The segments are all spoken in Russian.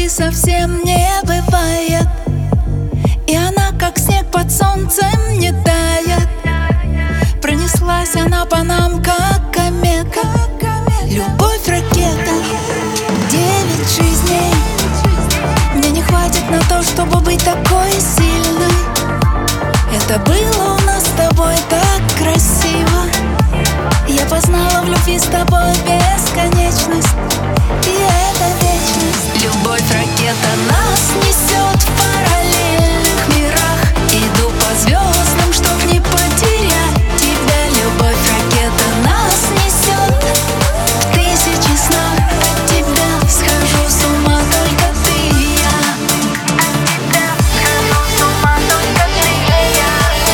любви совсем не бывает, и она, как снег под солнцем, не тает. Пронеслась она по нам, как комета. Любовь ракета, 9 жизней. Мне не хватит на то, чтобы быть такой сильной. Это было у нас с тобой так красиво. Я познала в любви с тобой бесконечность, и это вечность. Любовь ракета нас несет в параллельных мирах. Иду по звездам, чтоб не потерять тебя. Любовь ракета нас несет в тысячи снов. От тебя схожу с ума, только ты и я. От тебя схожу с ума, только ты и я.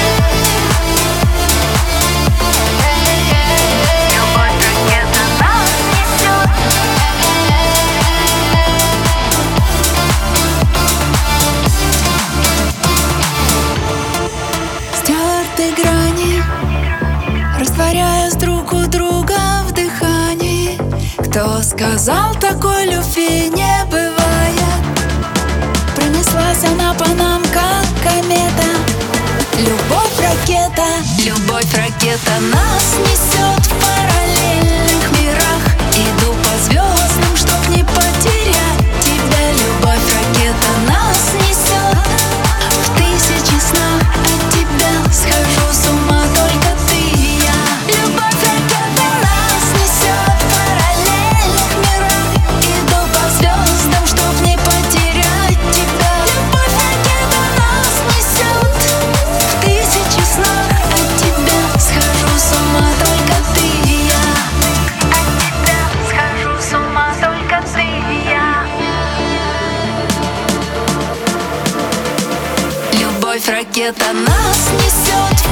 Любовь ракета нас несет. Стерты грани, растворяясь друг у друга в дыхании. Кто сказал, такой любви не бывает? Пронеслась она по нам, как комета. Любовь ракета, любовь ракета нас несет в параллельных мирах. Иду по звездам, чтоб не потерять тебя. Любовь ракета нас несет в тысячи снов. От тебя схожу с ума, только ты и я. Любовь ракета нас несет в параллельных мирах. Иду по звездам, чтоб не потерять тебя. Любовь ракета нас несет в тысячи снов. От тебя схожу с ума, только ты и я. От тебя схожу с ума, только ты и я. Любовь ракета нас несет